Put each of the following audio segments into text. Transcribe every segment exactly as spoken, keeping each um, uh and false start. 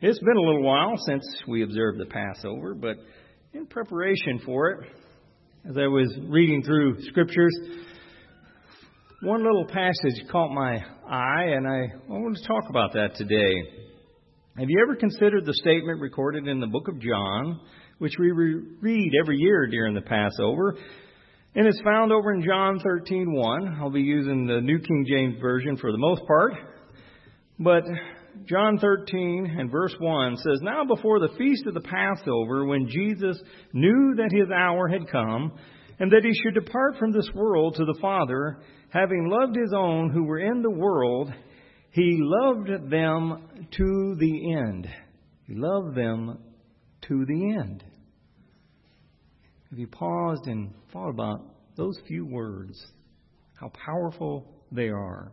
It's been a little while since we observed the Passover, but in preparation for it, as I was reading through Scriptures, one little passage caught my eye, and I want to talk about that today. Have you ever considered the statement recorded in the book of John, which we re- read every year during the Passover? And it's found over in John thirteen one. I'll be using the New King James Version for the most part. But John thirteen and verse one says, "Now before the feast of the Passover, when Jesus knew that his hour had come, and that he should depart from this world to the Father, having loved his own who were in the world, he loved them to the end." He loved them to the end. Have you paused and thought about those few words, how powerful they are?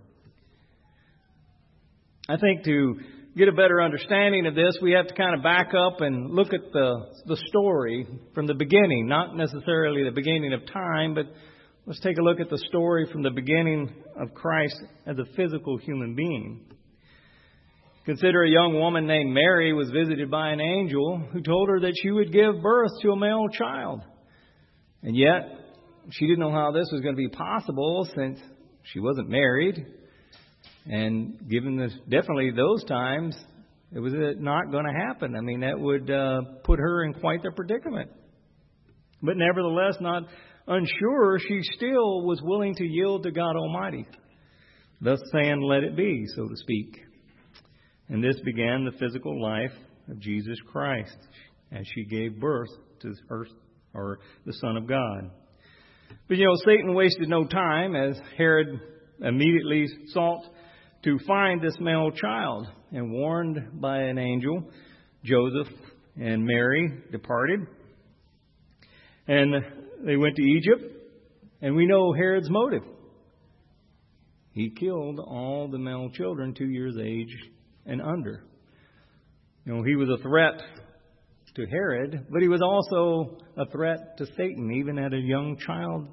I think to get a better understanding of this, we have to kind of back up and look at the the story from the beginning, not necessarily the beginning of time, but let's take a look at the story from the beginning of Christ as a physical human being. Consider a young woman named Mary was visited by an angel who told her that she would give birth to a male child. And yet, she didn't know how this was going to be possible since she wasn't married. And given this, definitely those times, it was not going to happen. I mean, that would uh, put her in quite the predicament. But nevertheless, not unsure, she still was willing to yield to God Almighty, thus saying, "Let it be," so to speak. And this began the physical life of Jesus Christ as she gave birth to her, or the Son of God. But you know, Satan wasted no time as Herod immediately sought to find this male child, and warned by an angel, Joseph and Mary departed. And they went to Egypt, and we know Herod's motive. He killed all the male children two years age and under. You know, he was a threat to Herod, but he was also a threat to Satan, even at a young child.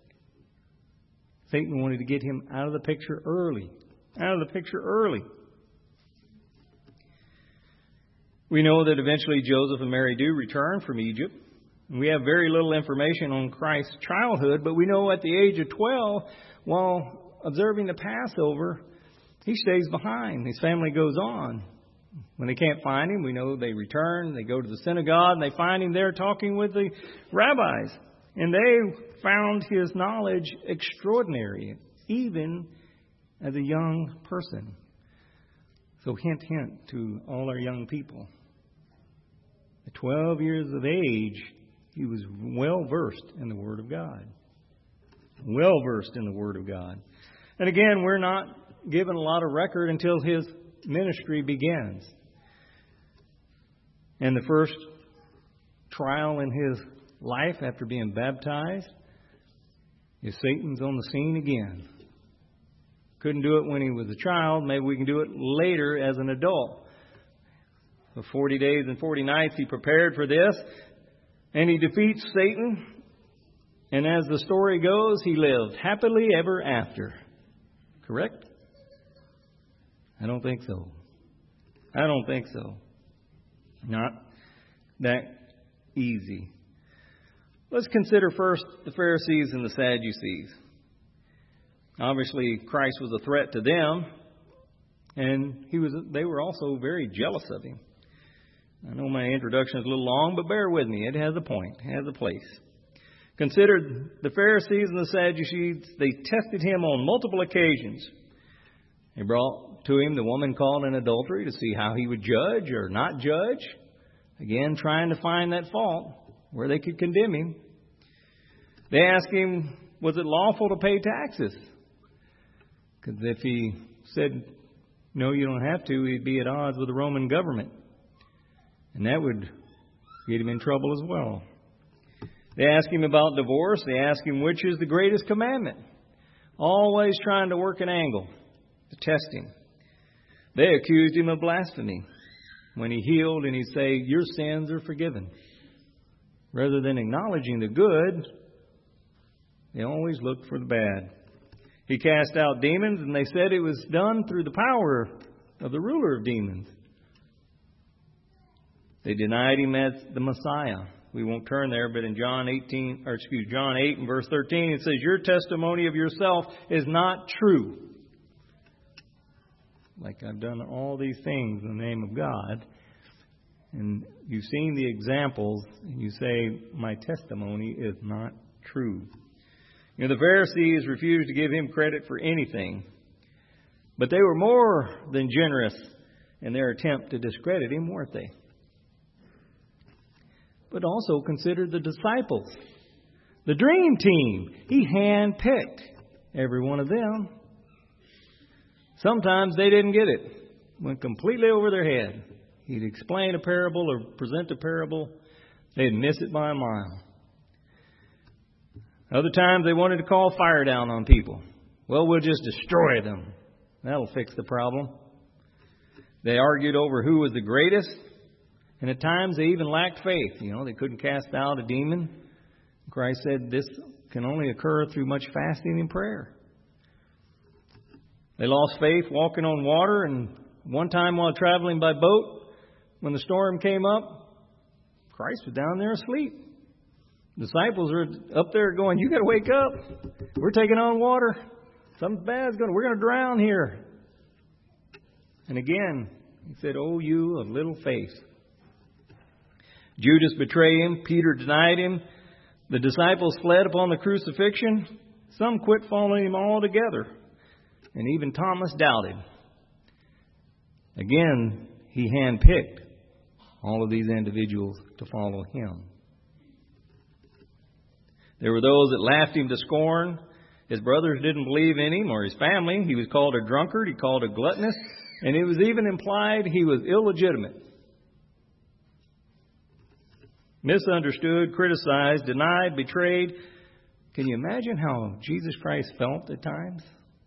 Satan wanted to get him out of the picture early. Out of the picture early. We know that eventually Joseph and Mary do return from Egypt. We have very little information on Christ's childhood, but we know at the age of twelve, while observing the Passover, he stays behind. His family goes on. When they can't find him, we know they return. They go to the synagogue, and they find him there talking with the rabbis. And they found his knowledge extraordinary, even as a young person. So hint, hint to all our young people. At twelve years of age, he was well versed in the Word of God. Well versed in the Word of God. And again, we're not given a lot of record until his ministry begins. And the first trial in his life after being baptized is Satan's on the scene again. Couldn't do it when he was a child. Maybe we can do it later as an adult. For forty days and forty nights he prepared for this. And he defeats Satan. And as the story goes, he lived happily ever after. Correct? I don't think so. I don't think so. Not that easy. Let's consider first the Pharisees and the Sadducees. Obviously, Christ was a threat to them, and he was. They were also very jealous of him. I know my introduction is a little long, but bear with me. It has a point. It has a place. Consider the Pharisees and the Sadducees. They tested him on multiple occasions. They brought to him the woman caught in adultery to see how he would judge or not judge. Again, trying to find that fault where they could condemn him. They asked him, was it lawful to pay taxes? Because if he said, no, you don't have to, he'd be at odds with the Roman government. And that would get him in trouble as well. They ask him about divorce. They ask him which is the greatest commandment. Always trying to work an angle to test him. They accused him of blasphemy. When he healed and he'd say, your sins are forgiven. Rather than acknowledging the good, they always looked for the bad. He cast out demons, and they said it was done through the power of the ruler of demons. They denied him as the Messiah. We won't turn there, but in John eighteen, or excuse John eight and verse thirteen, it says, "Your testimony of yourself is not true." Like, I've done all these things in the name of God, and you've seen the examples, and you say, "My testimony is not true." You know, the Pharisees refused to give him credit for anything, but they were more than generous in their attempt to discredit him, weren't they? But also consider the disciples, the dream team. He handpicked every one of them. Sometimes they didn't get it. Went completely over their head. He'd explain a parable or present a parable. They'd miss it by a mile. Other times they wanted to call fire down on people. Well, we'll just destroy them. That'll fix the problem. They argued over who was the greatest. And at times they even lacked faith. You know, they couldn't cast out a demon. Christ said this can only occur through much fasting and prayer. They lost faith walking on water. And one time while traveling by boat, when the storm came up, Christ was down there asleep. Disciples are up there going, "You got to wake up. We're taking on water. Something bad's going. We're going to drown here." And again, he said, "Oh, you of little faith." Judas betrayed him. Peter denied him. The disciples fled upon the crucifixion. Some quit following him altogether. And even Thomas doubted. Again, he handpicked all of these individuals to follow him. There were those that laughed him to scorn. His brothers didn't believe in him or his family. He was called a drunkard. He called a gluttonous. And it was even implied he was illegitimate. Misunderstood, criticized, denied, betrayed. Can you imagine how Jesus Christ felt at times?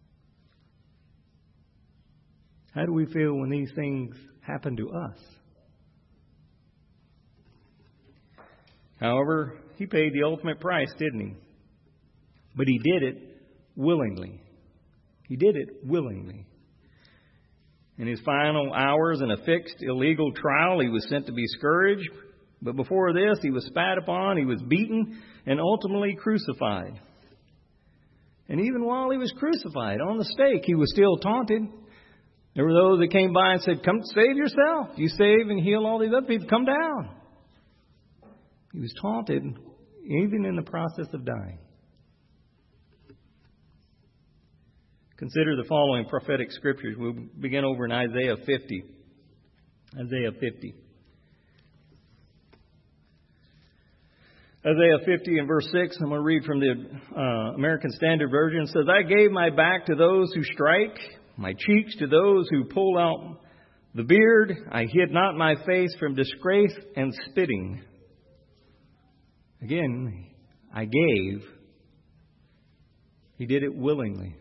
How do we feel when these things happen to us? However, he paid the ultimate price, didn't he? But he did it willingly. He did it willingly. In his final hours in a fixed illegal trial, he was sent to be scourged. But before this, he was spat upon, he was beaten, and ultimately crucified. And even while he was crucified on the stake, he was still taunted. There were those that came by and said, "Come save yourself. You save and heal all these other people. Come down." He was taunted even in the process of dying. Consider the following prophetic scriptures. We'll begin over in Isaiah fifty. Isaiah fifty. Isaiah fifty and verse six, I'm going to read from the uh, American Standard Version. It says, "I gave my back to those who strike, my cheeks to those who pull out the beard. I hid not my face from disgrace and spitting." Again, I gave. He did it willingly.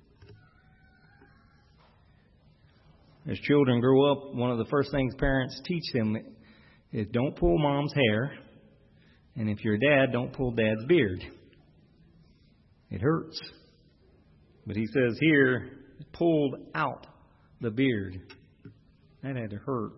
As children grow up, one of the first things parents teach them is don't pull mom's hair. And if you're a dad, don't pull dad's beard. It hurts. But he says here, pulled out the beard. That had to hurt.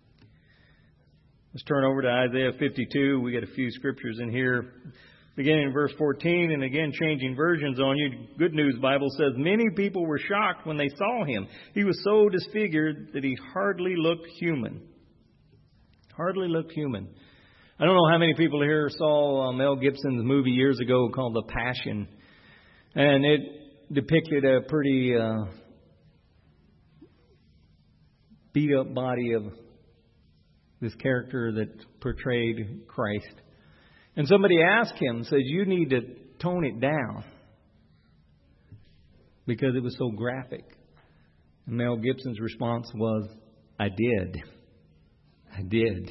Let's turn over to Isaiah fifty-two. We got a few scriptures in here. Beginning in verse fourteen, and again changing versions on you. Good News Bible says, "Many people were shocked when they saw him. He was so disfigured that he hardly looked human." Hardly looked human. I don't know how many people here saw uh, Mel Gibson's movie years ago called The Passion. And it depicted a pretty uh, beat up body of this character that portrayed Christ. And somebody asked him, says, "You need to tone it down," because it was so graphic. And Mel Gibson's response was, "I did. I did."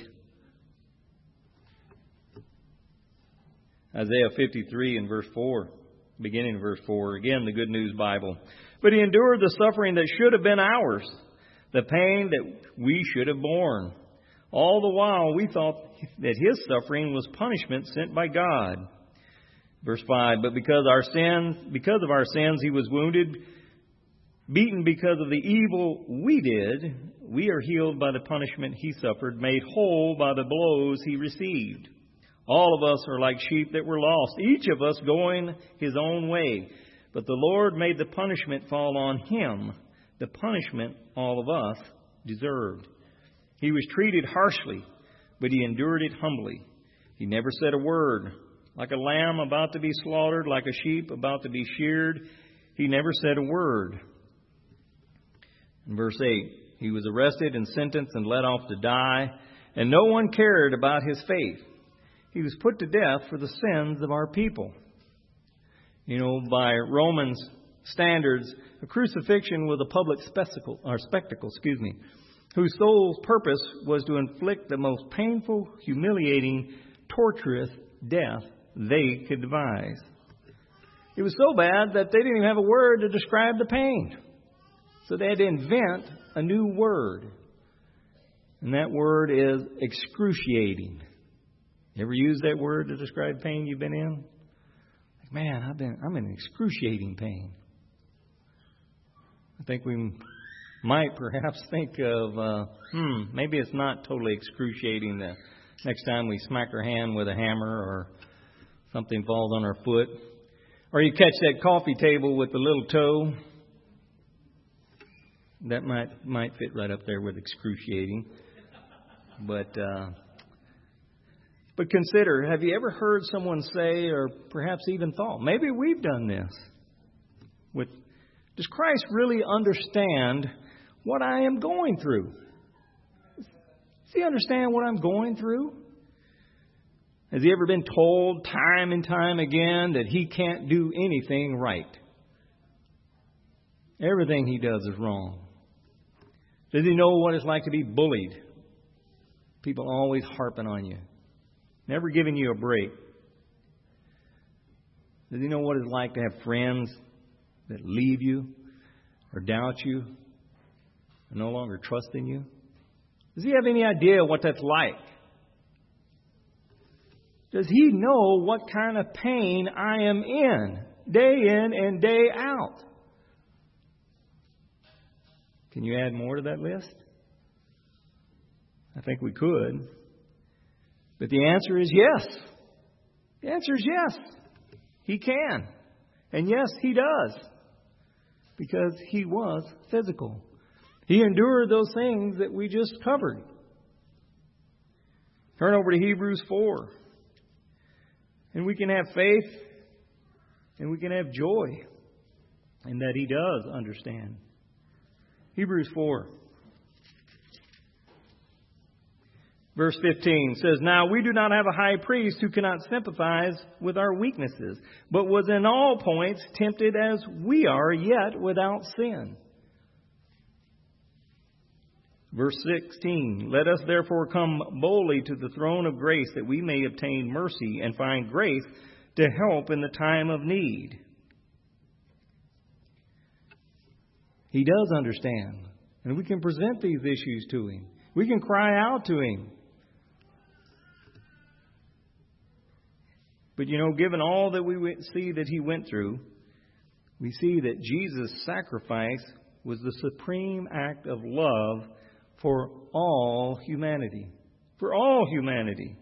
Isaiah fifty-three and verse four, beginning of verse four, again the Good News Bible. "But he endured the suffering that should have been ours, the pain that we should have borne. All the while we thought that his suffering was punishment sent by God." Verse five, "But because our sins, because of our sins he was wounded, Beaten because of the evil we did, we are healed by the punishment He suffered, made whole by the blows He received. All of us are like sheep that were lost, each of us going his own way. But the Lord made the punishment fall on Him, the punishment all of us deserved. He was treated harshly, but He endured it humbly. He never said a word. Like a lamb about to be slaughtered, like a sheep about to be sheared, He never said a word. In verse eight, He was arrested and sentenced and let off to die, and no one cared about His faith. He was put to death for the sins of our people. You know, by Romans standards, a crucifixion was a public spectacle, or spectacle, excuse me, whose sole purpose was to inflict the most painful, humiliating, torturous death they could devise. It was so bad that they didn't even have a word to describe the pain. So they had to invent a new word. And that word is excruciating. You ever use that word to describe pain you've been in? Like, man, I've been, I'm in excruciating pain. I think we might perhaps think of, uh, hmm, maybe it's not totally excruciating the next time we smack our hand with a hammer or something falls on our foot. Or you catch that coffee table with the little toe. That might might fit right up there with excruciating. But uh, but consider, have you ever heard someone say, or perhaps even thought, maybe we've done this. With, does Christ really understand what I am going through? Does He understand what I'm going through? Has He ever been told time and time again that He can't do anything right? Everything He does is wrong. Does He know what it's like to be bullied? People always harping on you, never giving you a break. Does He know what it's like to have friends that leave you or doubt you or no longer trust in you? Does He have any idea what that's like? Does He know what kind of pain I am in, day in and day out? Can you add more to that list? I think we could. But the answer is yes. The answer is yes. He can. And yes, He does. Because He was physical. He endured those things that we just covered. Turn over to Hebrews four. And we can have faith and we can have joy in that He does understand. Hebrews four. Verse fifteen says, Now we do not have a high priest who cannot sympathize with our weaknesses, but was in all points tempted as we are, yet without sin. Verse sixteen, Let us therefore come boldly to the throne of grace that we may obtain mercy and find grace to help in the time of need. He does understand. And we can present these issues to Him. We can cry out to Him. But you know, given all that we see that He went through, we see that Jesus' sacrifice was the supreme act of love for all humanity. For all humanity.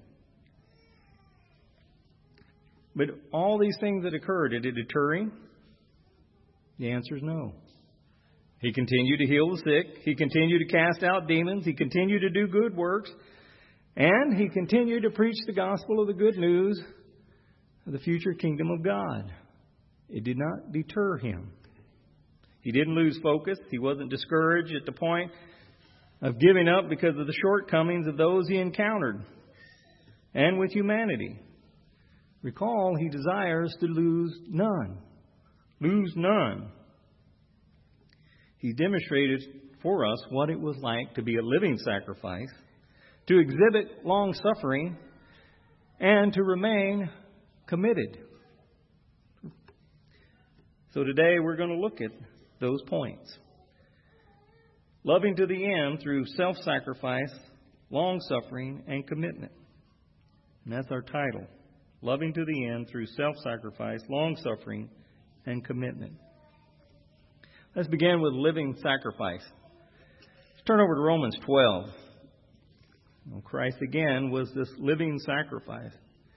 But all these things that occurred, did it deter Him? The answer is no. He continued to heal the sick. He continued to cast out demons. He continued to do good works. And He continued to preach the gospel of the good news of the future kingdom of God. It did not deter Him. He didn't lose focus. He wasn't discouraged at the point of giving up because of the shortcomings of those He encountered and with humanity. Recall, He desires to lose none. Lose none. He demonstrated for us what it was like to be a living sacrifice, to exhibit long suffering, and to remain committed. So today we're going to look at those points. Loving to the end through self-sacrifice, long-suffering, and commitment. And that's our title. Loving to the end through self-sacrifice, long-suffering, and commitment. Let's begin with living sacrifice. Let's turn over to Romans twelve. Well, Christ again was this living sacrifice.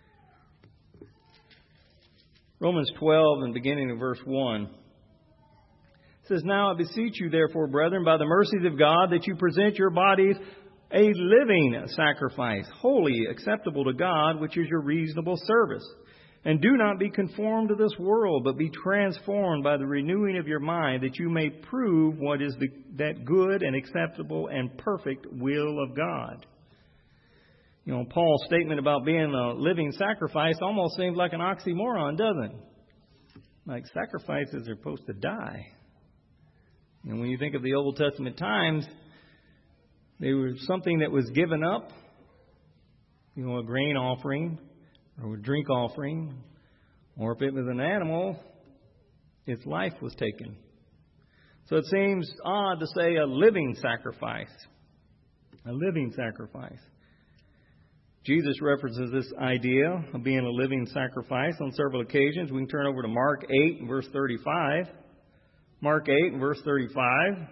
Romans twelve and beginning in verse one. It says, "Now I beseech you therefore, brethren, by the mercies of God, that you present your bodies a living sacrifice, holy, acceptable to God, which is your reasonable service. And do not be conformed to this world, but be transformed by the renewing of your mind, that you may prove what is the, that good and acceptable and perfect will of God." You know, Paul's statement about being a living sacrifice almost seems like an oxymoron, doesn't it? Like sacrifices are supposed to die. And when you think of the Old Testament times, they were something that was given up, you know, a grain offering or a drink offering, or if it was an animal, its life was taken. So it seems odd to say a living sacrifice. A living sacrifice. Jesus references this idea of being a living sacrifice on several occasions. We can turn over to Mark eight and verse thirty-five. Mark eight and verse thirty-five.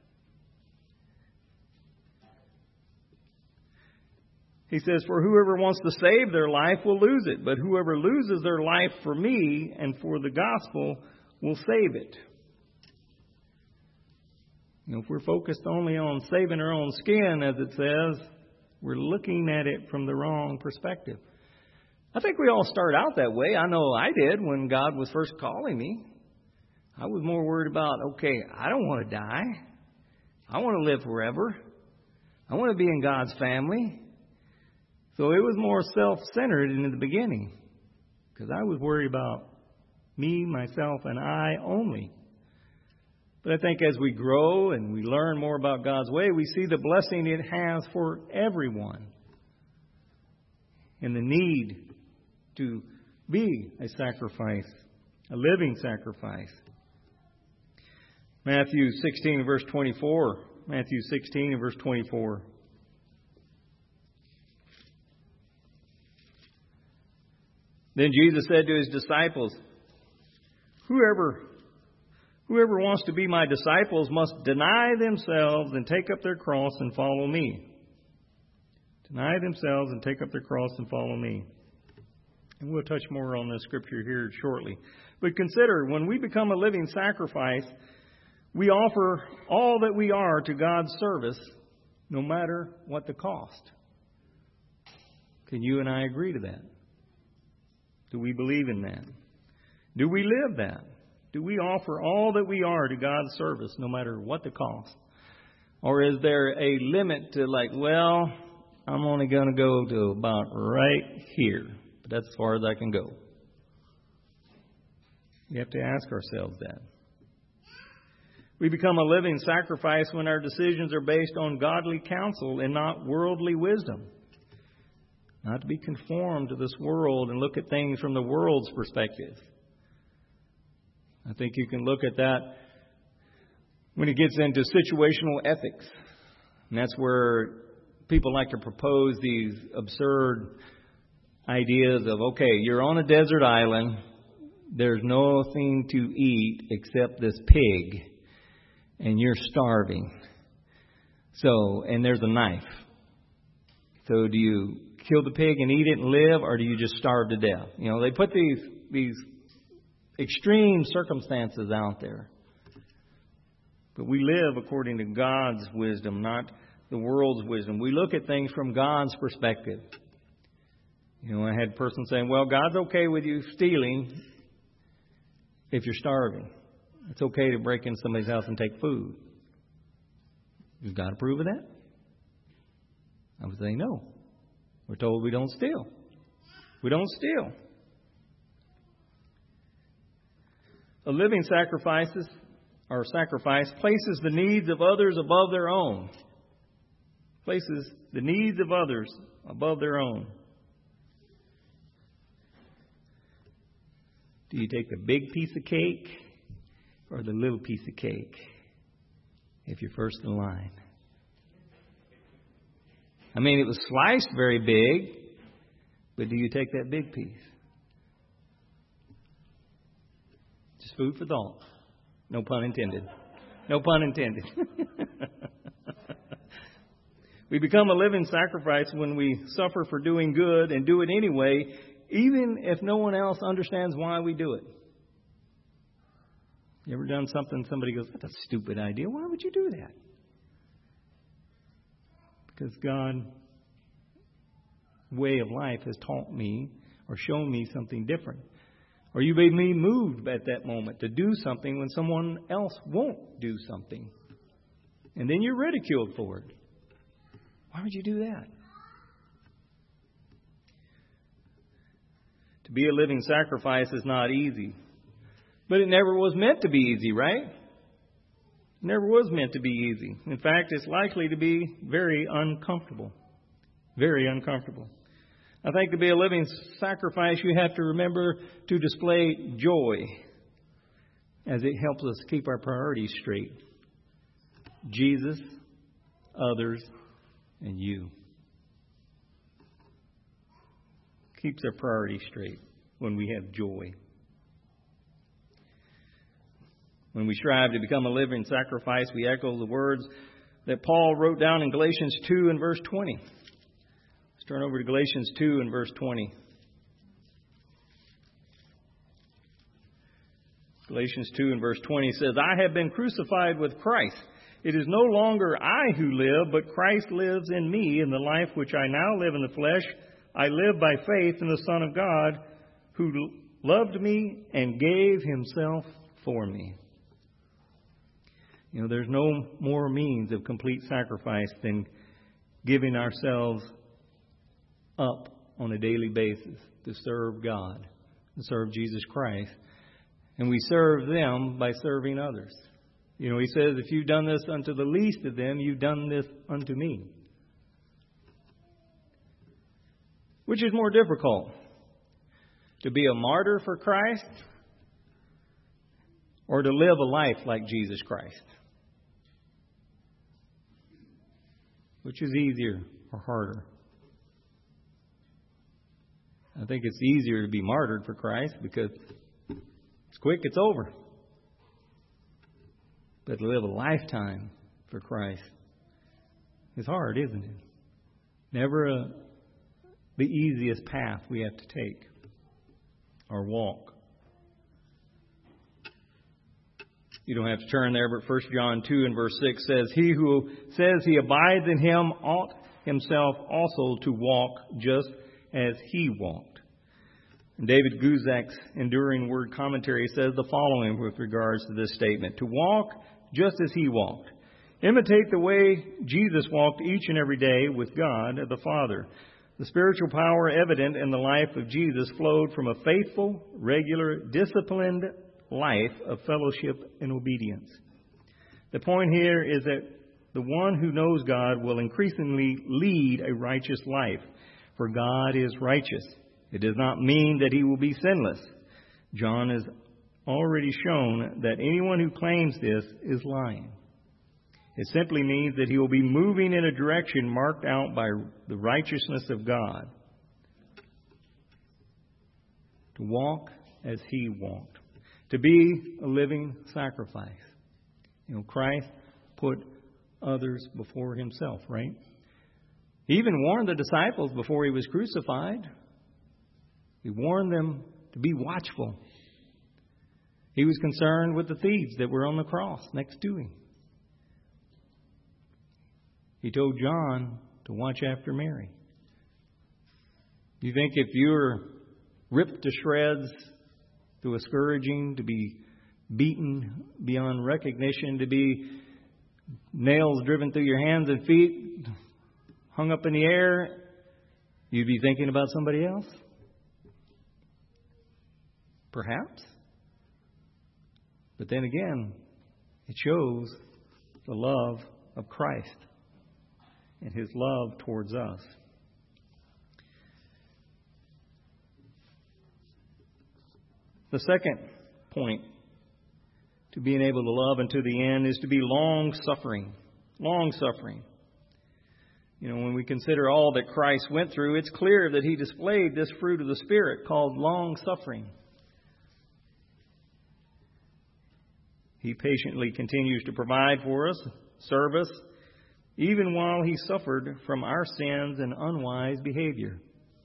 He says, "For whoever wants to save their life will lose it, but whoever loses their life for me and for the gospel will save it." You know, if we're focused only on saving our own skin, as it says, we're looking at it from the wrong perspective. I think we all start out that way. I know I did when God was first calling me. I was more worried about, okay, I don't want to die. I want to live forever. I want to be in God's family. So it was more self-centered in the beginning because I was worried about me, myself, and I only. But I think as we grow and we learn more about God's way, we see the blessing it has for everyone and the need to be a sacrifice, a living sacrifice. Matthew sixteen, verse twenty-four. Matthew sixteen, verse twenty-four. "Then Jesus said to his disciples, Whoever Whoever wants to be my disciples must deny themselves and take up their cross and follow me." Deny themselves and take up their cross and follow me. And we'll touch more on this scripture here shortly. But consider, when we become a living sacrifice, we offer all that we are to God's service, no matter what the cost. Can you and I agree to that? Do we believe in that? Do we live that? Do we offer all that we are to God's service, no matter what the cost? Or is there a limit to like, well, I'm only going to go to about right here, but that's as far as I can go? We have to ask ourselves that. We become a living sacrifice when our decisions are based on godly counsel and not worldly wisdom. Not to be conformed to this world and look at things from the world's perspective. I think you can look at that when it gets into situational ethics. And that's where people like to propose these absurd ideas of, okay, you're on a desert island. There's nothing to eat except this pig. And you're starving. So, and there's a knife. So do you kill the pig and eat it and live, or do you just starve to death? You know, they put these these extreme circumstances out there. But we live according to God's wisdom, not the world's wisdom. We look at things from God's perspective. You know, I had a person saying, well, God's okay with you stealing if you're starving. It's okay to break into somebody's house and take food. Does God approve of that? I would say no. We're told we don't steal. We don't steal. A living sacrifices or sacrifice places the needs of others above their own. Places the needs of others above their own. Do you take the big piece of cake or the little piece of cake if you're first in line? I mean, it was sliced very big, but do you take that big piece? Just food for thought. No pun intended. No pun intended. We become a living sacrifice when we suffer for doing good and do it anyway, even if no one else understands why we do it. You ever done something somebody goes, that's a stupid idea. Why would you do that? Because God's way of life has taught me or shown me something different. Or you made me moved at that moment to do something when someone else won't do something. And then you're ridiculed for it. Why would you do that? To be a living sacrifice is not easy. But it never was meant to be easy, right? It never was meant to be easy. In fact, it's likely to be very uncomfortable. Very uncomfortable. I think to be a living sacrifice, you have to remember to display joy as it helps us keep our priorities straight. Jesus, others, and you. Keeps our priorities straight when we have joy. When we strive to become a living sacrifice, we echo the words that Paul wrote down in Galatians two and verse twenty. Let's turn over to Galatians two and verse twenty. Galatians two and verse twenty says, I have been crucified with Christ. It is no longer I who live, but Christ lives in me. In the life which I now live in the flesh, I live by faith in the Son of God, who loved me and gave himself for me. You know, there's no more means of complete sacrifice than giving ourselves up on a daily basis to serve God, to serve Jesus Christ. And we serve them by serving others. You know, he says, if you've done this unto the least of them, you've done this unto me. Which is more difficult? To be a martyr for Christ or to live a life like Jesus Christ? Which is easier or harder? I think it's easier to be martyred for Christ because it's quick, it's over. But to live a lifetime for Christ is hard, isn't it? Never a, the easiest path we have to take or walk. You don't have to turn there, but First John two and verse six says, He who says he abides in him ought himself also to walk just as he walked. And David Guzak's Enduring Word Commentary says the following with regards to this statement. To walk just as he walked. Imitate the way Jesus walked each and every day with God the Father. The spiritual power evident in the life of Jesus flowed from a faithful, regular, disciplined life of fellowship and obedience. The point here is that the one who knows God will increasingly lead a righteous life, for God is righteous. It does not mean that he will be sinless. John has already shown that anyone who claims this is lying. It simply means that he will be moving in a direction marked out by the righteousness of God. To walk as he walked. To be a living sacrifice. You know, Christ put others before himself, right? He even warned the disciples before he was crucified. He warned them to be watchful. He was concerned with the thieves that were on the cross next to him. He told John to watch after Mary. You think if you're ripped to shreds through a scourging, to be beaten beyond recognition, to be nails driven through your hands and feet, hung up in the air, you'd be thinking about somebody else? Perhaps. But then again, it shows the love of Christ and his love towards us. The second point to being able to love unto the end is to be long-suffering. Long-suffering. You know, when we consider all that Christ went through, it's clear that he displayed this fruit of the Spirit called long-suffering. He patiently continues to provide for us, serve us, even while He suffered from our sins and unwise behavior.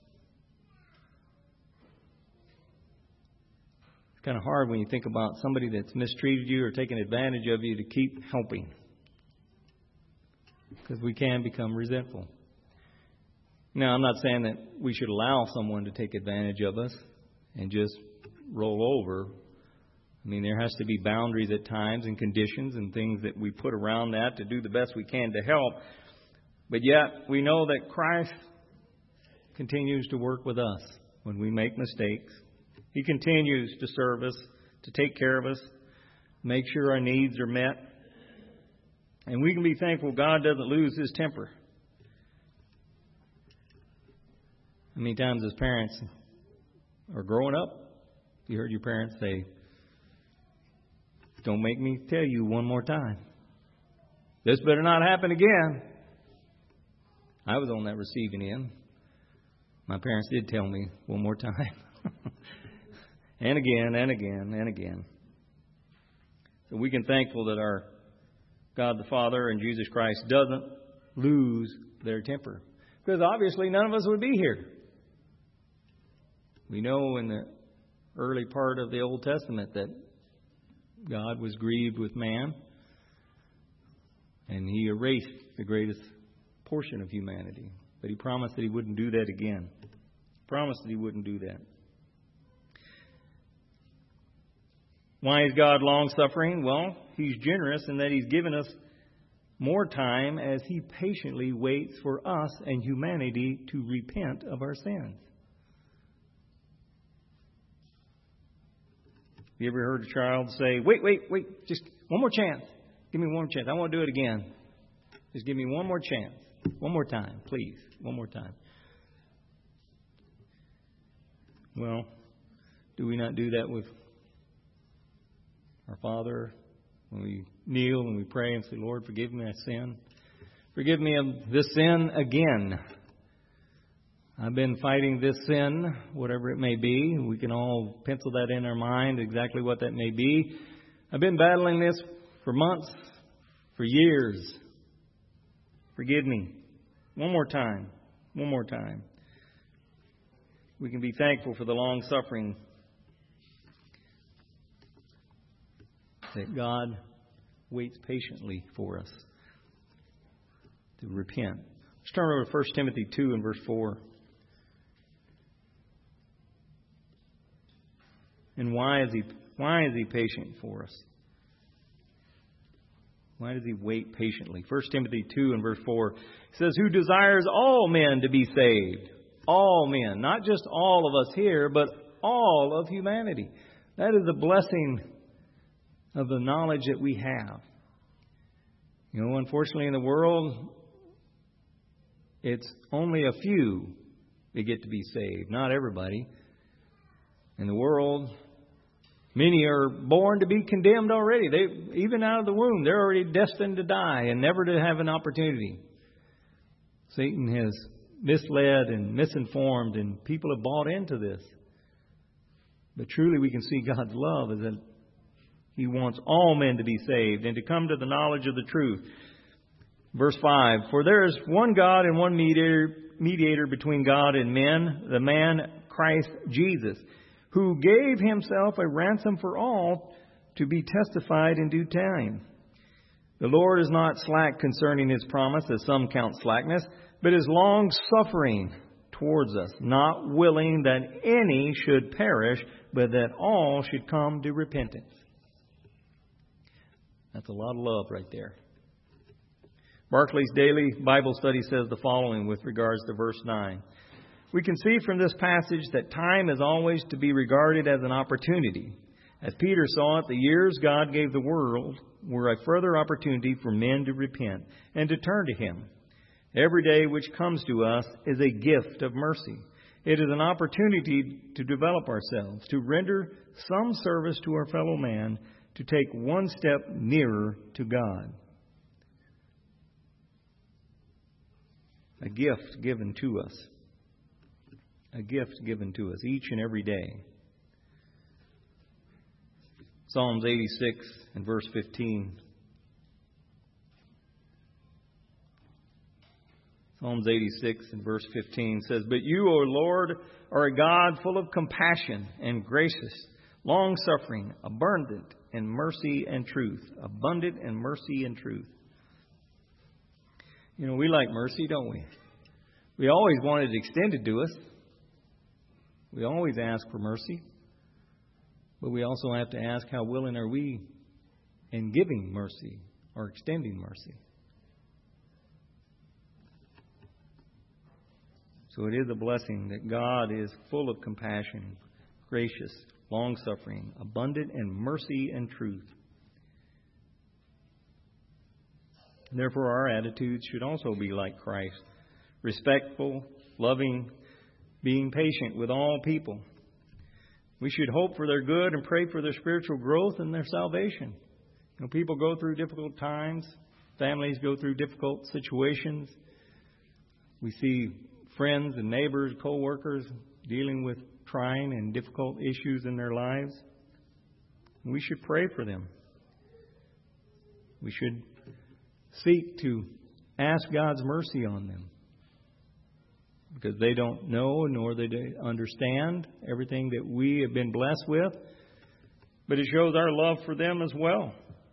It's kind of hard when you think about somebody that's mistreated you or taken advantage of you to keep helping, because we can become resentful. Now, I'm not saying that we should allow someone to take advantage of us and just roll over. I mean, there has to be boundaries at times and conditions and things that we put around that to do the best we can to help. But yet, we know that Christ continues to work with us when we make mistakes. He continues to serve us, to take care of us, make sure our needs are met. And we can be thankful God doesn't lose His temper. How many times as parents are growing up, you heard your parents say, "Don't make me tell you one more time. This better not happen again." I was on that receiving end. My parents did tell me one more time. And again, and again, and again. So we can be thankful that our God the Father and Jesus Christ doesn't lose their temper. Because obviously none of us would be here. We know in the early part of the Old Testament that God was grieved with man, and He erased the greatest portion of humanity. But He promised that He wouldn't do that again. He promised that He wouldn't do that. Why is God long-suffering? Well, He's generous in that He's given us more time as He patiently waits for us and humanity to repent of our sins. You ever heard a child say, wait, wait, wait, just one more chance. Give me one more chance. I want to do it again. Just give me one more chance. One more time, please. One more time. Well, do we not do that with our Father when we kneel and we pray and say, Lord, forgive me, I sin. Forgive me of this sin again. I've been fighting this sin, whatever it may be. We can all pencil that in our mind, exactly what that may be. I've been battling this for months, for years. Forgive me. One more time. One more time. We can be thankful for the long suffering that God waits patiently for us to repent. Let's turn over to First Timothy two and verse four. And why is he why is he patient for us? Why does He wait patiently? First Timothy two and verse four says, who desires all men to be saved. All men. Not just all of us here, but all of humanity. That is the blessing of the knowledge that we have. You know, unfortunately in the world, it's only a few that get to be saved. Not everybody. In the world, many are born to be condemned already. They, even out of the womb, they're already destined to die and never to have an opportunity. Satan has misled and misinformed, and people have bought into this. But truly we can see God's love is that He wants all men to be saved and to come to the knowledge of the truth. Verse five, for there is one God and one mediator, mediator between God and men, the man Christ Jesus, who gave Himself a ransom for all to be testified in due time. The Lord is not slack concerning His promise, as some count slackness, but is long-suffering towards us, not willing that any should perish, but that all should come to repentance. That's a lot of love right there. Barclay's Daily Bible Study says the following with regards to verse nine. We can see from this passage that time is always to be regarded as an opportunity. As Peter saw it, the years God gave the world were a further opportunity for men to repent and to turn to Him. Every day which comes to us is a gift of mercy. It is an opportunity to develop ourselves, to render some service to our fellow man, to take one step nearer to God. A gift given to us. A gift given to us each and every day. Psalms eighty-six and verse fifteen. Psalms eighty-six and verse fifteen says, "But you, O Lord, are a God full of compassion and gracious, long-suffering, abundant in mercy and truth." Abundant in mercy and truth. You know, we like mercy, don't we? We always want it extended to us. We always ask for mercy. But we also have to ask, how willing are we in giving mercy or extending mercy? So it is a blessing that God is full of compassion, gracious, long-suffering, abundant in mercy and truth. Therefore, our attitudes should also be like Christ. Respectful, loving, being patient with all people. We should hope for their good and pray for their spiritual growth and their salvation. You know, people go through difficult times. Families go through difficult situations. We see friends and neighbors, co-workers dealing with trying and difficult issues in their lives. We should pray for them. We should seek to ask God's mercy on them, because they don't know nor they understand everything that we have been blessed with. But it shows our love for them as well.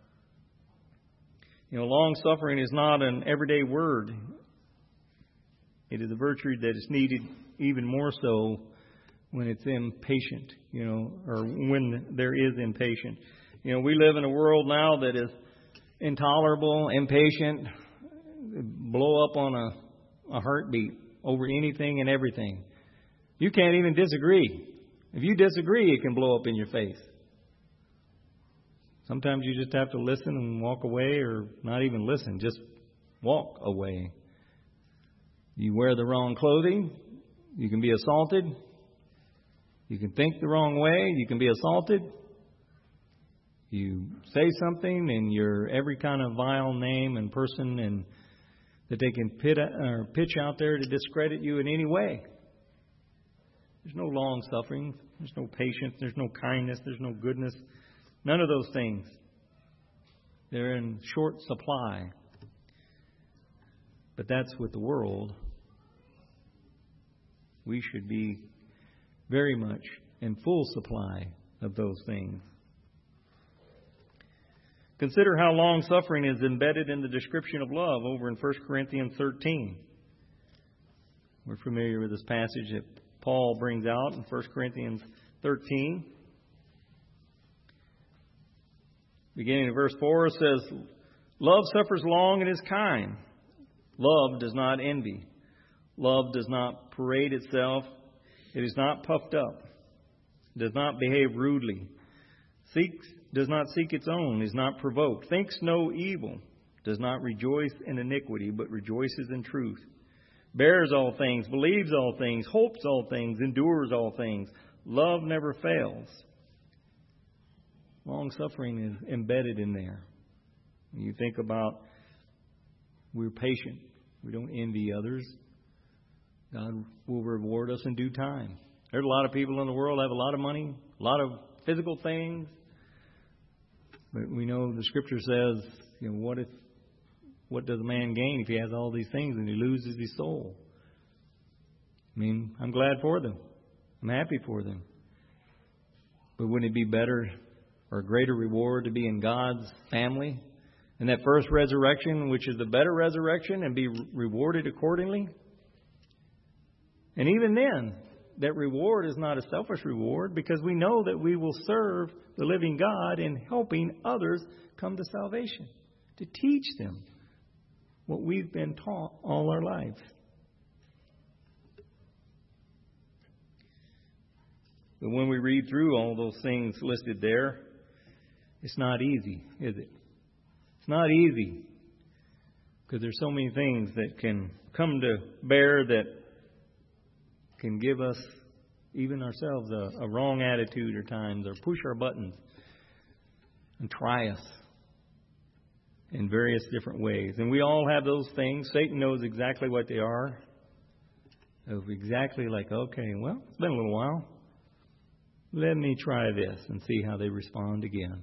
You know, long-suffering is not an everyday word. It is a virtue that is needed even more so when it's impatient, you know, or when there is impatient. You know, we live in a world now that is intolerable, impatient, blow up on a, a heartbeat over anything and everything. You can't even disagree. If you disagree, it can blow up in your face. Sometimes you just have to listen and walk away, or not even listen, just walk away. You wear the wrong clothing, you can be assaulted. You can think the wrong way, you can be assaulted. You say something and you're every kind of vile name and person and that they can pit, or pitch out there to discredit you in any way. There's no long suffering. There's no patience. There's no kindness. There's no goodness. None of those things. They're in short supply. But that's with the world. We should be very much in full supply of those things. Consider how long-suffering is embedded in the description of love over in First Corinthians thirteen. We're familiar with this passage that Paul brings out in First Corinthians thirteen. Beginning in verse four, it says, "Love suffers long and is kind. Love does not envy. Love does not parade itself. It is not puffed up. It does not behave rudely. Seeks does not seek its own, is not provoked, thinks no evil, does not rejoice in iniquity, but rejoices in truth, bears all things, believes all things, hopes all things, endures all things. Love never fails." Long-suffering is embedded in there. When you think about, we're patient. We don't envy others. God will reward us in due time. There's a lot of people in the world that have a lot of money, a lot of physical things. But we know the Scripture says, you know, what if, what does a man gain if he has all these things and he loses his soul? I mean, I'm glad for them. I'm happy for them. But wouldn't it be better or a greater reward to be in God's family in that first resurrection, which is the better resurrection, and be rewarded accordingly? And even then, that reward is not a selfish reward, because we know that we will serve the living God in helping others come to salvation, to teach them what we've been taught all our lives. But when we read through all those things listed there, it's not easy, is it? It's not easy, because there's so many things that can come to bear that can give us, even ourselves, a, a wrong attitude at times, or push our buttons and try us in various different ways. And we all have those things. Satan knows exactly what they are. Of exactly like, okay, well, it's been a little while. let me try this and see how they respond again.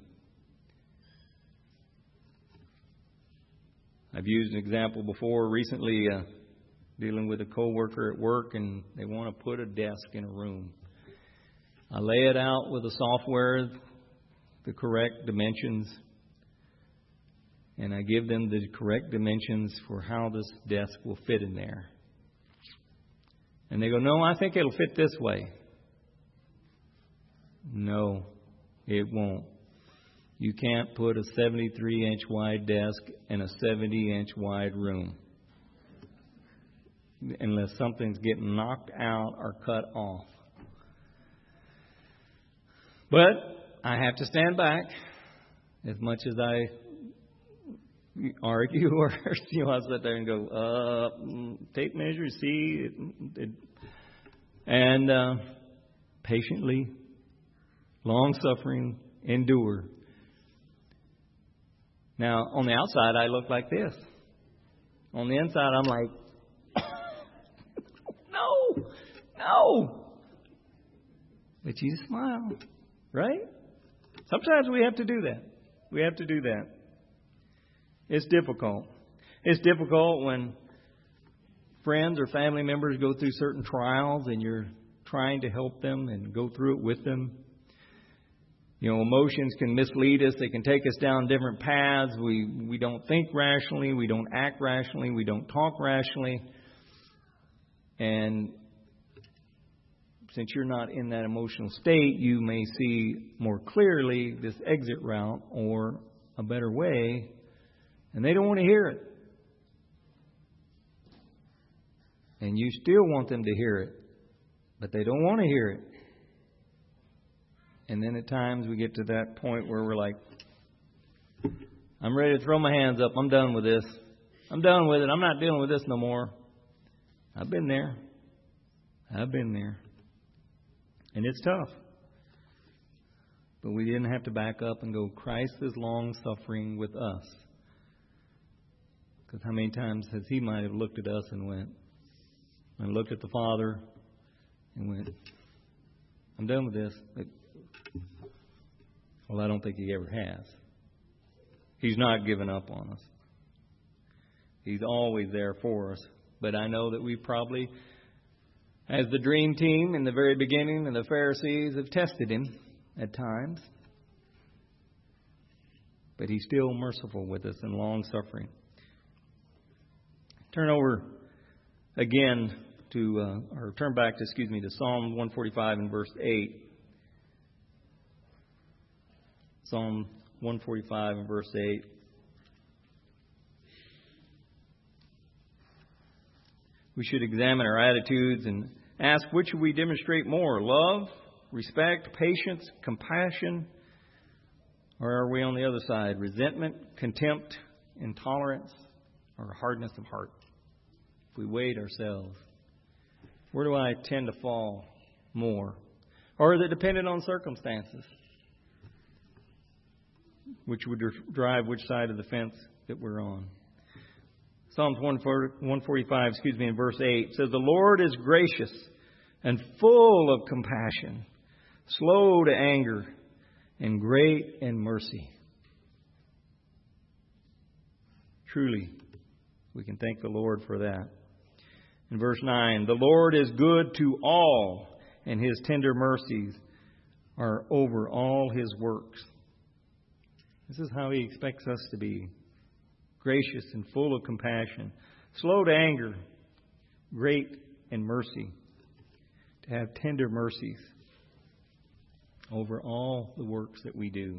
I've used an example before recently, uh, dealing with a coworker at work, and they want to put a desk in a room. I lay it out with the software, the correct dimensions, and I give them the correct dimensions for how this desk will fit in there. And they go, no, I think it'll fit this way. No, it won't. You can't put a seventy-three inch wide desk in a seventy inch wide room unless something's getting knocked out or cut off. But I have to stand back as much as I argue or you know, I'll sit there and go, uh, tape measure, see, it, it, and uh, patiently, long-suffering, endure. Now, on the outside, I look like this. On the inside, I'm like, no, no. But you smile, right? Sometimes we have to do that. We have to do that. It's difficult. It's difficult when friends or family members go through certain trials and you're trying to help them and go through it with them. You know, emotions can mislead us. They can take us down different paths. We we don't think rationally. We don't act rationally. We don't talk rationally. And since you're not in that emotional state, you may see more clearly this exit route or a better way, and they don't want to hear it. And you still want them to hear it, but they don't want to hear it. And then at times we get to that point where we're like, I'm ready to throw my hands up. I'm done with this. I'm done with it. I'm not dealing with this no more. I've been there. I've been there. And it's tough. But we didn't have to back up and go, Christ is long suffering with us. Because how many times has He might have looked at us and went, and looked at the Father and went, I'm done with this. But, well, I don't think He ever has. He's not given up on us. He's always there for us. But I know that we probably, as the dream team in the very beginning and the Pharisees, have tested Him at times. But He's still merciful with us and long-suffering. Turn over again to, uh, or turn back to, excuse me, to Psalm one forty-five and verse eight. Psalm one forty-five and verse eight. We should examine our attitudes and ask which we demonstrate more, love, respect, patience, compassion, or are we on the other side, resentment, contempt, intolerance, or hardness of heart? If we weighed ourselves, where do I tend to fall more? Or is it dependent on circumstances, which would drive which side of the fence that we're on? Psalms one forty-five, excuse me, in verse eight says, the Lord is gracious and full of compassion, slow to anger, and great in mercy. Truly, we can thank the Lord for that. In verse nine, the Lord is good to all, and His tender mercies are over all His works. This is how He expects us to be. Gracious and full of compassion, slow to anger, great in mercy, to have tender mercies over all the works that we do.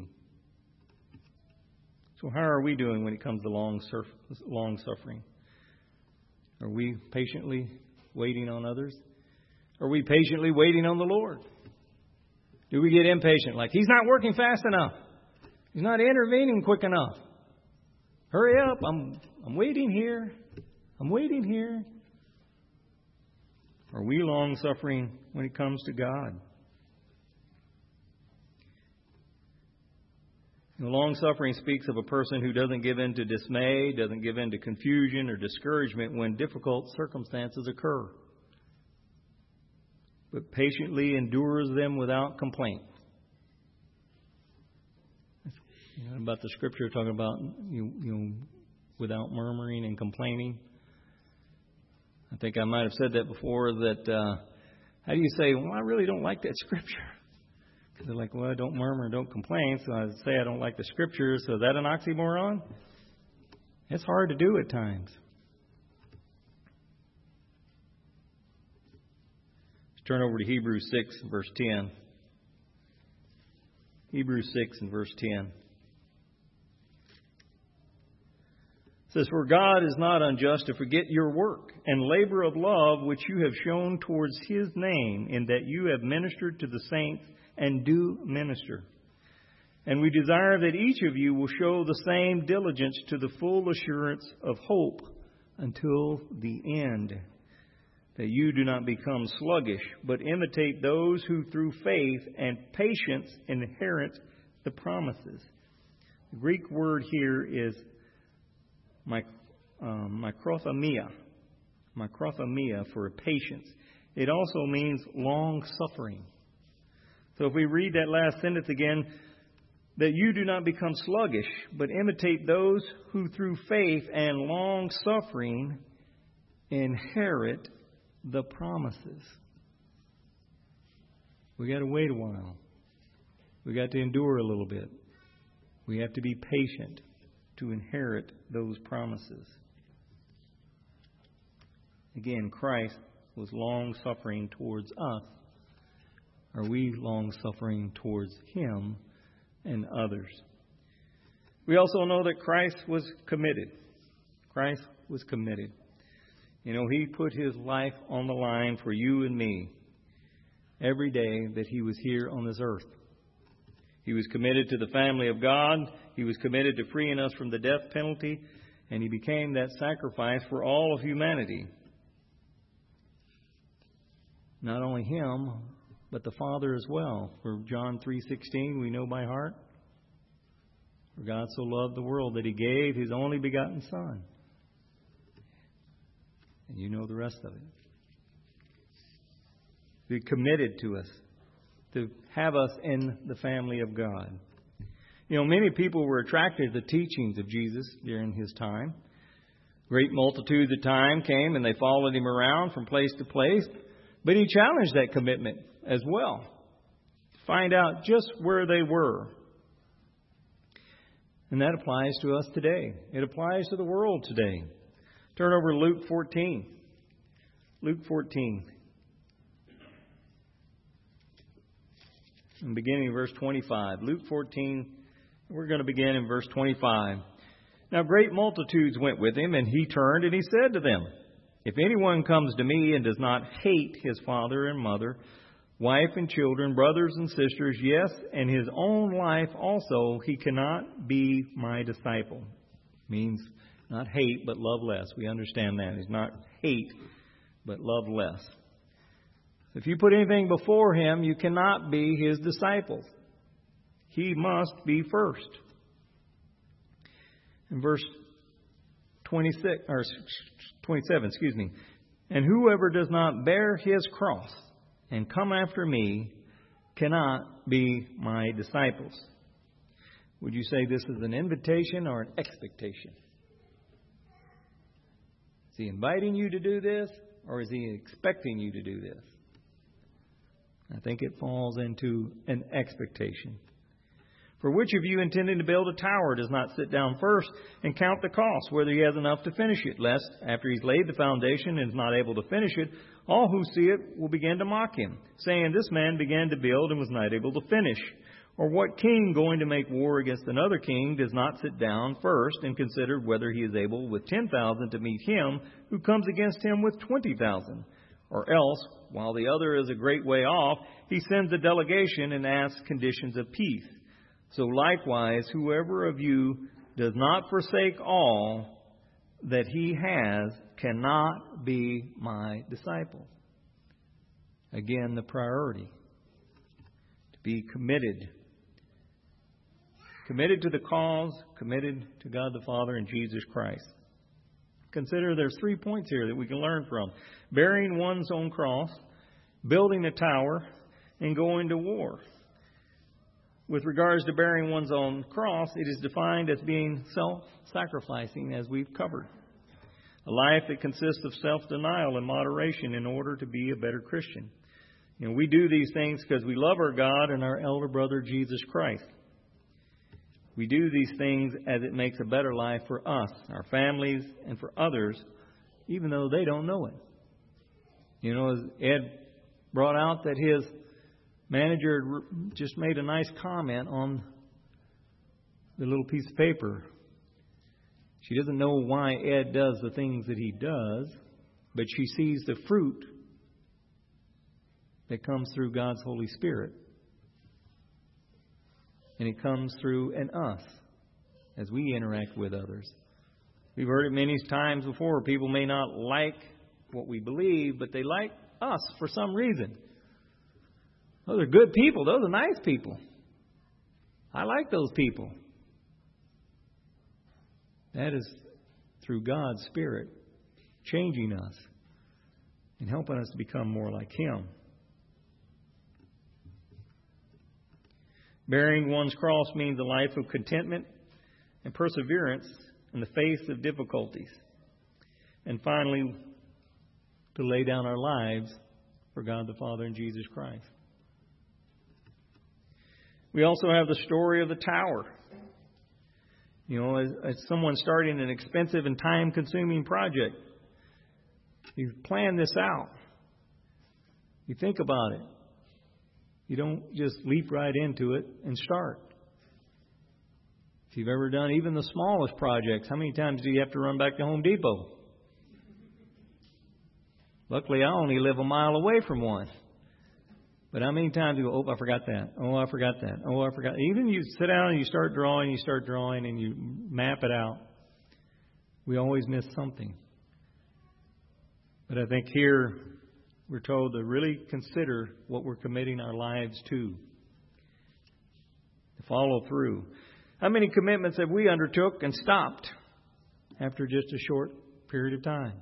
So how are we doing when it comes to long, surf, long suffering? Are we patiently waiting on others? Are we patiently waiting on the Lord? Do we get impatient, like He's not working fast enough? He's not intervening quick enough. Hurry up, I'm I'm waiting here. I'm waiting here. Are we long-suffering when it comes to God? You know, long-suffering speaks of a person who doesn't give in to dismay, doesn't give in to confusion or discouragement when difficult circumstances occur. but patiently endures them without complaint. You know, about the scripture talking about you, you know, without murmuring and complaining. I think I might have said that before. That uh, how do you say, well, I really don't like that scripture? Because they're like, well, don't murmur, don't complain. So I say I don't like the scripture. So is that an oxymoron? It's hard to do at times. Let's turn over to Hebrews six, verse ten. Hebrews six and verse ten. It says, for God is not unjust to forget your work and labor of love which you have shown towards His name, in that you have ministered to the saints and do minister. And we desire that each of you will show the same diligence to the full assurance of hope until the end, that you do not become sluggish, but imitate those who through faith and patience inherit the promises. The Greek word here is My, um, microthemia, microthemia for patience. It also means long suffering. So if we read that last sentence again, that you do not become sluggish, but imitate those who through faith and long suffering inherit the promises. We got to wait a while. We got to endure a little bit. We have to be patient to inherit those promises. Again, Christ was long-suffering towards us. Are we long-suffering towards Him and others? We also know that Christ was committed. Christ was committed. You know, He put His life on the line for you and me every day that He was here on this earth. He was committed to the family of God. He was committed to freeing us from the death penalty. And He became that sacrifice for all of humanity. Not only Him, but the Father as well. For John three sixteen, we know by heart. For God so loved the world that He gave His only begotten Son. And you know the rest of it. He committed to us, to have us in the family of God. You know, many people were attracted to the teachings of Jesus during His time. Great multitudes of time came and they followed Him around from place to place. But He challenged that commitment as well. Find out just where they were. And that applies to us today. It applies to the world today. Turn over to Luke fourteen. Luke fourteen. And beginning in verse twenty-five. Luke fourteen, we're going to begin in verse twenty-five. Now great multitudes went with Him, and He turned and He said to them, if anyone comes to me and does not hate his father and mother, wife and children, brothers and sisters, yes, and his own life also, he cannot be my disciple. Means not hate, but love less. We understand that. It's not hate, but love less. If you put anything before Him, you cannot be His disciples. He must be first. In verse twenty-six or twenty-seven, excuse me. And whoever does not bear his cross and come after me cannot be my disciples. Would you say this is an invitation or an expectation? Is He inviting you to do this, or is He expecting you to do this? I think it falls into an expectation. For which of you intending to build a tower does not sit down first and count the cost, whether he has enough to finish it, lest after he's laid the foundation and is not able to finish it, all who see it will begin to mock him, saying, this man began to build and was not able to finish. Or what king going to make war against another king does not sit down first and consider whether he is able with ten thousand to meet him who comes against him with twenty thousand? Or else, while the other is a great way off, he sends a delegation and asks conditions of peace. So likewise, whoever of you does not forsake all that he has cannot be my disciple. Again, the priority. To be committed. Committed to the cause, committed to God the Father and Jesus Christ. Consider there's three points here that we can learn from. Bearing one's own cross, building a tower, and going to war. With regards to bearing one's own cross, it is defined as being self-sacrificing, as we've covered. A life that consists of self-denial and moderation in order to be a better Christian. You know, we do these things because we love our God and our elder brother, Jesus Christ. We do these things as it makes a better life for us, our families, and for others, even though they don't know it. You know, as Ed brought out that his manager just made a nice comment on the little piece of paper. She doesn't know why Ed does the things that he does, but she sees the fruit that comes through God's Holy Spirit. And it comes through in us as we interact with others. We've heard it many times before. People may not like what we believe, but they like us for some reason. Those are good people. Those are nice people. I like those people. That is through God's Spirit changing us and helping us to become more like Him. Bearing one's cross means a life of contentment and perseverance in the face of difficulties. And finally, to lay down our lives for God the Father and Jesus Christ. We also have the story of the tower. You know, as, as someone starting an expensive and time-consuming project, you plan this out. You think about it. You don't just leap right into it and start. If you've ever done even the smallest projects, how many times do you have to run back to Home Depot? Luckily, I only live a mile away from one. But how many times do you go, oh, I forgot that. Oh, I forgot that. Oh, I forgot. Even you sit down and you start drawing, you start drawing, and you map it out. We always miss something. But I think here we're told to really consider what we're committing our lives to. To follow through. How many commitments have we undertook and stopped after just a short period of time?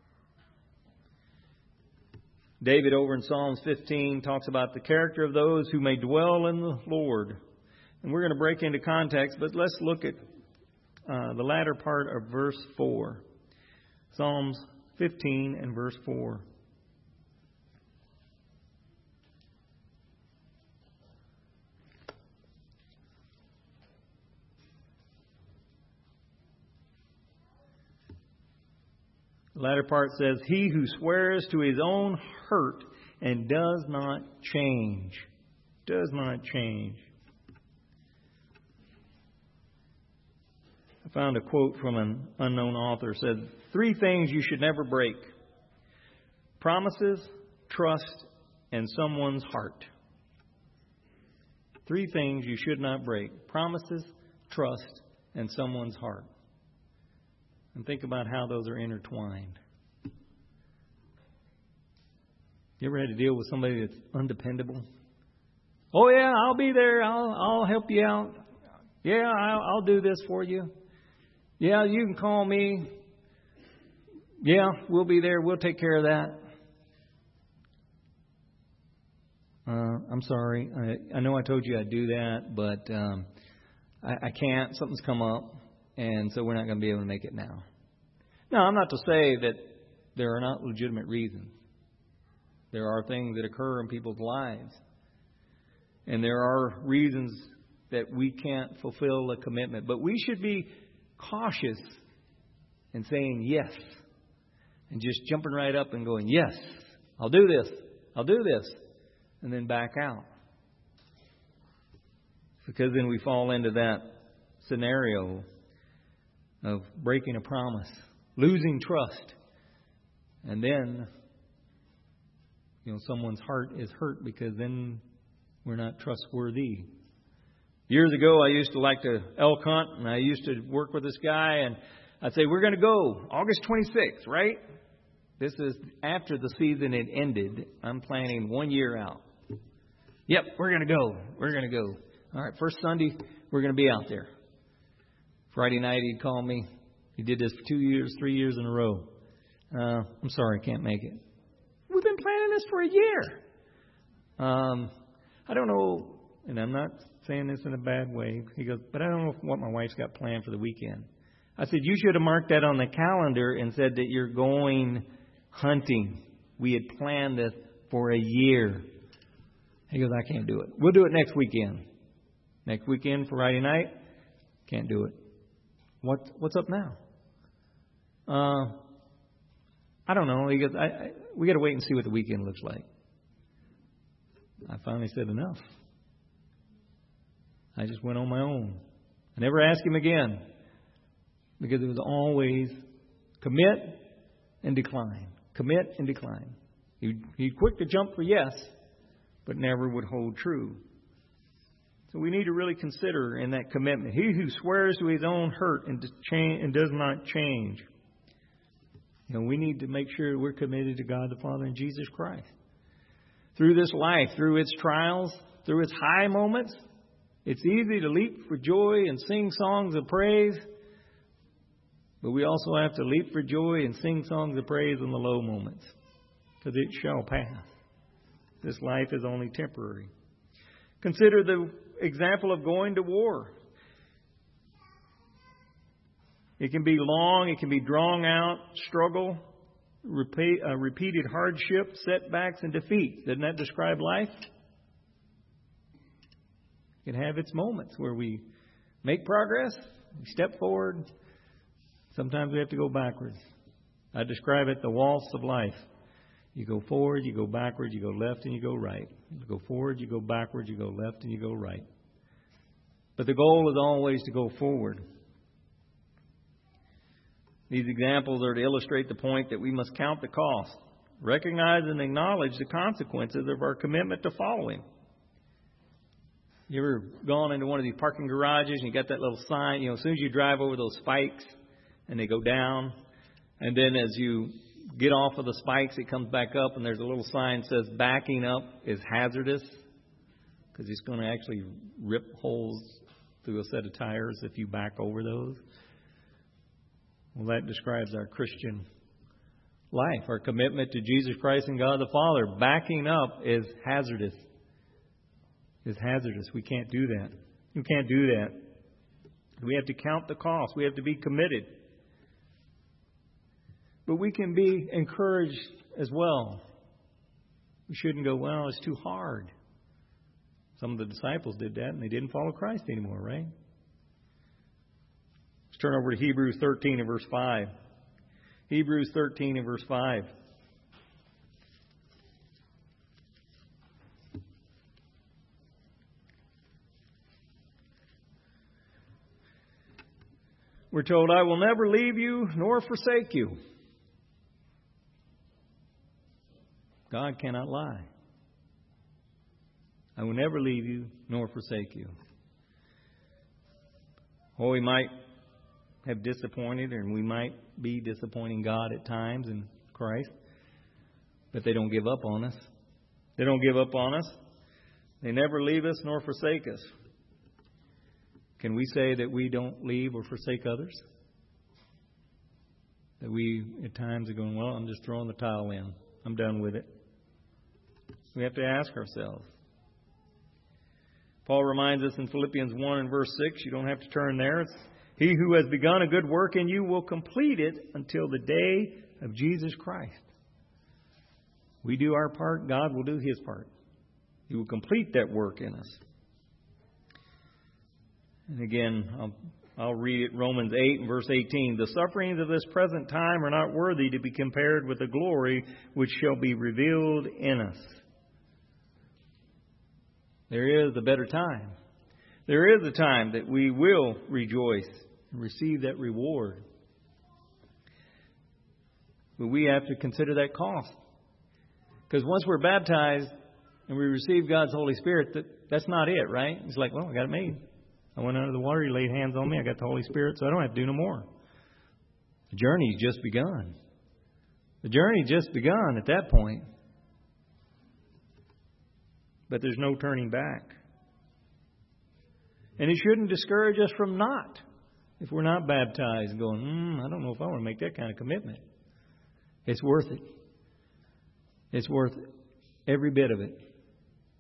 David over in Psalms fifteen talks about the character of those who may dwell in the Lord. And we're going to break into context, but let's look at uh, the latter part of verse four. Psalms fifteen and verse four. The latter part says, he who swears to his own hurt and does not change. Does not change. I found a quote from an unknown author. It said, three things you should never break. Promises, trust, and someone's heart. Three things you should not break. Promises, trust, and someone's heart. And think about how those are intertwined. You ever had to deal with somebody that's undependable? Oh yeah, I'll be there. I'll I'll help you out. Yeah, I'll, I'll do this for you. Yeah, you can call me. Yeah, we'll be there. We'll take care of that. Uh, I'm sorry. I, I know I told you I'd do that, but um, I, I can't. Something's come up. And so we're not going to be able to make it now. Now, I'm not to say that there are not legitimate reasons. There are things that occur in people's lives. And there are reasons that we can't fulfill a commitment. But we should be cautious in saying yes. And just jumping right up and going, yes, I'll do this. I'll do this. And then back out. Because then we fall into that scenario of breaking a promise, losing trust, and then, you know, someone's heart is hurt because then we're not trustworthy. Years ago, I used to like to elk hunt, and I used to work with this guy, and I'd say, we're going to go August twenty-sixth, right? This is after the season had ended. I'm planning one year out. Yep, we're going to go. We're going to go. All right, first Sunday, we're going to be out there. Friday night, he'd call me. He did this for two years, three years in a row. Uh, I'm sorry, I can't make it. We've been planning this for a year. Um, I don't know, and I'm not saying this in a bad way. He goes, but I don't know what my wife's got planned for the weekend. I said, you should have marked that on the calendar and said that you're going hunting. We had planned this for a year. He goes, I can't do it. We'll do it next weekend. Next weekend, Friday night, can't do it. What, what's up now? Uh, I don't know. He goes, I, I, we got to wait and see what the weekend looks like. I finally said enough. I just went on my own. I never asked him again because it was always commit and decline. Commit and decline. He'd, he'd quick to jump for yes, but never would hold true. So we need to really consider in that commitment. He who swears to his own hurt and, change, and does not change. You know, we need to make sure we're committed to God the Father and Jesus Christ. Through this life, through its trials, through its high moments, it's easy to leap for joy and sing songs of praise. But we also have to leap for joy and sing songs of praise in the low moments. Because it shall pass. This life is only temporary. Consider the example of going to war. It can be long, it can be drawn out, struggle, repeat, uh, repeated hardship, setbacks, and defeat. Doesn't that describe life? It can have its moments where we make progress, we step forward. Sometimes we have to go backwards. I describe it the waltz of life. You go forward, you go backward, you go left, and you go right. You go forward, you go backward, you go left, and you go right. But the goal is always to go forward. These examples are to illustrate the point that we must count the cost, recognize and acknowledge the consequences of our commitment to follow Him. You ever gone into one of these parking garages and you got that little sign, you know, as soon as you drive over those spikes and they go down, and then as you get off of the spikes, it comes back up, and there's a little sign that says backing up is hazardous because it's going to actually rip holes through a set of tires if you back over those. Well, that describes our Christian life, our commitment to Jesus Christ and God the Father. Backing up is hazardous. Is hazardous. We can't do that. We can't do that. We have to count the cost. We have to be committed. But we can be encouraged as well. We shouldn't go, well, it's too hard. Some of the disciples did that, and they didn't follow Christ anymore, right? Let's turn over to Hebrews thirteen and verse five. Hebrews thirteen and verse five. We're told, I will never leave you nor forsake you. God cannot lie. I will never leave you nor forsake you. Oh, we might have disappointed, and we might be disappointing God at times in Christ, but they don't give up on us. They don't give up on us. They never leave us nor forsake us. Can we say that we don't leave or forsake others? That we at times are going, well, I'm just throwing the towel in. I'm done with it. We have to ask ourselves. Paul reminds us in Philippians one and verse six, you don't have to turn there. It's, He who has begun a good work in you will complete it until the day of Jesus Christ. We do our part, God will do His part. He will complete that work in us. And again, I'll, I'll read it, Romans eight and verse eighteen. The sufferings of this present time are not worthy to be compared with the glory which shall be revealed in us. There is a better time. There is a time that we will rejoice and receive that reward. But we have to consider that cost. Because once we're baptized and we receive God's Holy Spirit, that, that's not it, right? It's like, well, I got it made. I went under the water, He laid hands on me, I got the Holy Spirit, so I don't have to do no more. The journey's just begun. The journey's just begun at that point. But there's no turning back. And it shouldn't discourage us from not. If we're not baptized and going, hmm, I don't know if I want to make that kind of commitment. It's worth it. It's worth it. Every bit of it.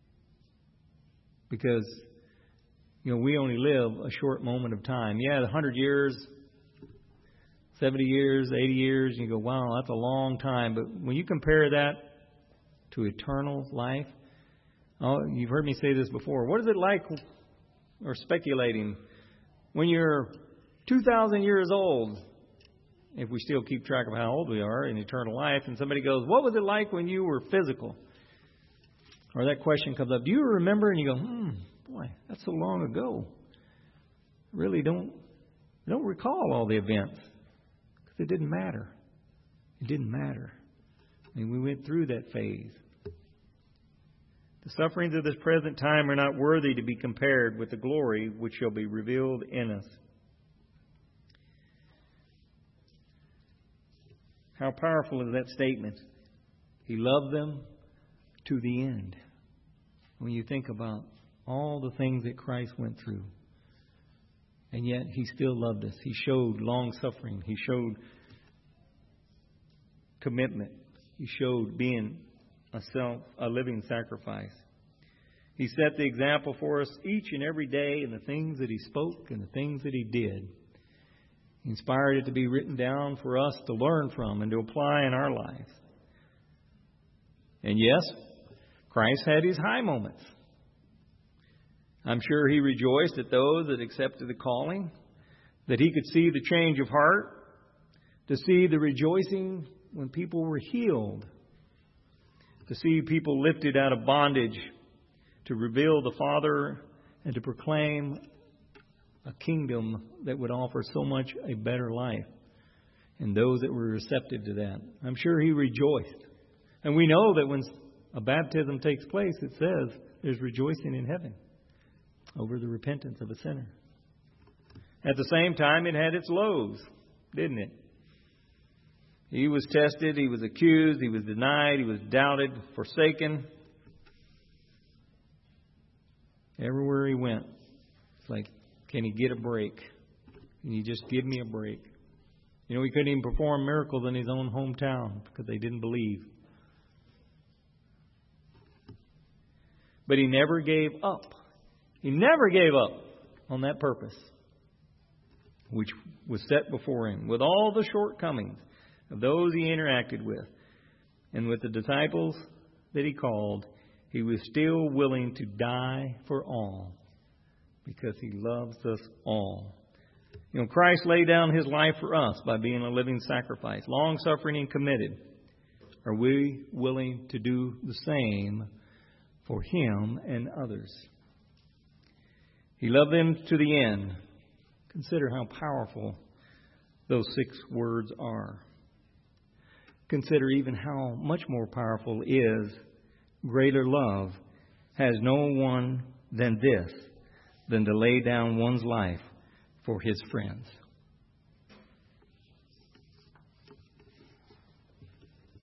Because, you know, we only live a short moment of time. Yeah, one hundred years, seventy years, eighty years, you go, wow, that's a long time. But when you compare that to eternal life, oh, you've heard me say this before. What is it like, or speculating, when you're two thousand years old, if we still keep track of how old we are in eternal life, and somebody goes, what was it like when you were physical? Or that question comes up, do you remember? And you go, hmm, boy, that's so long ago. I really don't, don't recall all the events. Because it didn't matter. It didn't matter. I mean, we went through that phase. The sufferings of this present time are not worthy to be compared with the glory which shall be revealed in us. How powerful is that statement? He loved them to the end. When you think about all the things that Christ went through, and yet He still loved us. He showed long suffering. He showed commitment. He showed being a self, a living sacrifice. He set the example for us each and every day in the things that He spoke and the things that He did. He inspired it to be written down for us to learn from and to apply in our lives. And yes, Christ had His high moments. I'm sure He rejoiced at those that accepted the calling, that He could see the change of heart, to see the rejoicing when people were healed, to see people lifted out of bondage, to reveal the Father and to proclaim a kingdom that would offer so much a better life, and those that were receptive to that. I'm sure He rejoiced. And we know that when a baptism takes place, it says there's rejoicing in heaven over the repentance of a sinner. At the same time, it had its lows, didn't it? He was tested, He was accused, He was denied, He was doubted, forsaken. Everywhere He went, it's like, can He get a break? Can you just give me a break? You know, He couldn't even perform miracles in His own hometown because they didn't believe. But He never gave up. He never gave up on that purpose, which was set before Him, with all the shortcomings of those He interacted with. And with the disciples that He called, He was still willing to die for all because He loves us all. You know, Christ laid down His life for us by being a living sacrifice, long-suffering and committed. Are we willing to do the same for Him and others? He loved them to the end. Consider how powerful those six words are. Consider even how much more powerful is greater love has no one than this, than to lay down one's life for his friends.